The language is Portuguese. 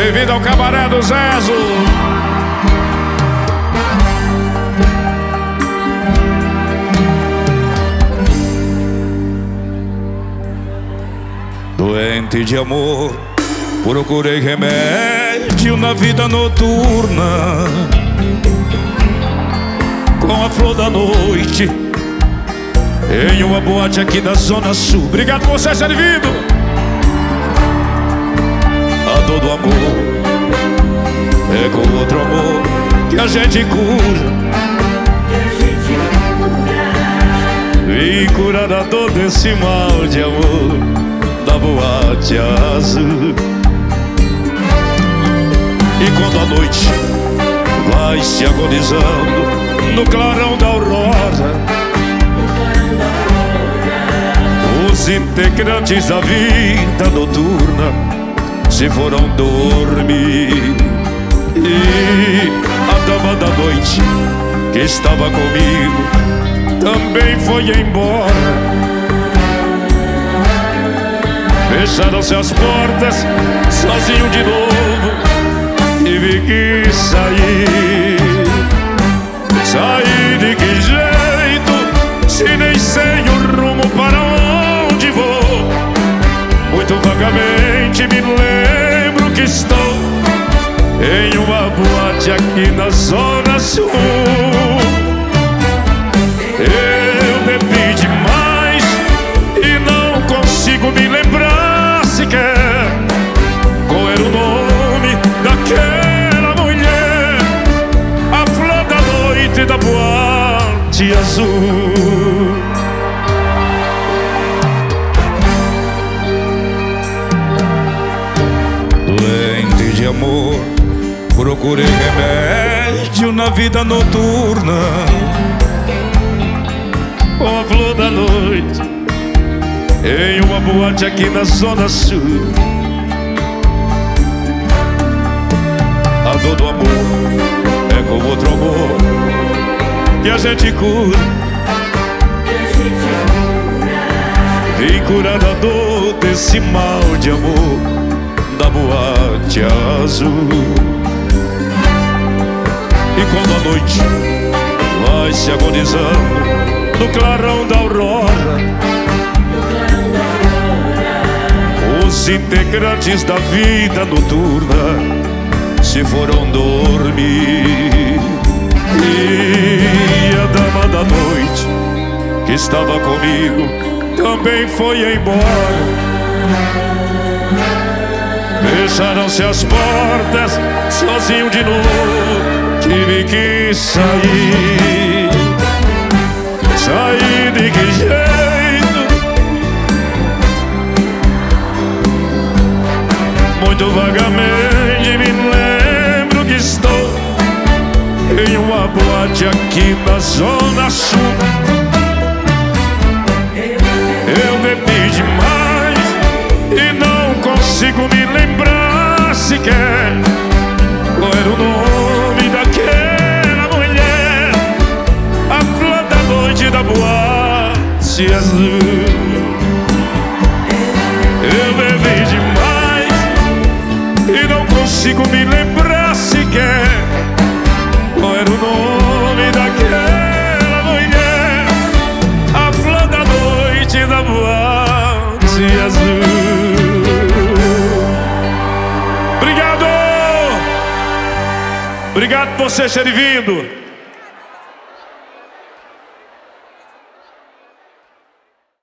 Bem-vindo ao Cabaré do Zezo. Doente de amor, procurei remédio na vida noturna, com a flor da noite, em uma boate aqui da Zona Sul. Obrigado por você, servido. A dor do amor é com outro amor que a gente cura. Vim curar da dor desse mal de amor da boate azul. E quando a noite vai se agonizando no clarão da aurora, os integrantes da vida noturna se foram dormir. E a dama da noite que estava comigo também foi embora. Fecharam-se as portas, sozinho de novo, e vi que sair. Sair de que jeito, se nem sei o rumo para onde vou? Muito vagamente me lembro que estou em uma boate aqui na Zona Sul. Eu bebi demais e não consigo me lembrar sequer qual era o nome daquela mulher, a flor da noite da boate azul. Doente de amor, procurei remédio na vida noturna, com a flor da noite, em uma boate aqui na Zona Sul. A dor do amor é com outro amor que a gente cura. Vem curar da dor desse mal de amor da boate azul. E quando a noite vai se agonizando no clarão da aurora, os integrantes da vida noturna se foram dormir. E a dama da noite que estava comigo também foi embora. Fecharam-se as portas, sozinho de novo, tive que sair. Sair de que jeito? Muito vagamente me lembro que estou em uma boate aqui na Zona Sul. Eu bebi demais e não consigo me lembrar sequer qual era o nome daquela mulher, a flor da noite da boate azul. Eu bebi demais e não consigo me lembrar sequer qual era o nome daquela mulher, a flor da noite da boate azul. Obrigado! Obrigado por vocês terem vindo.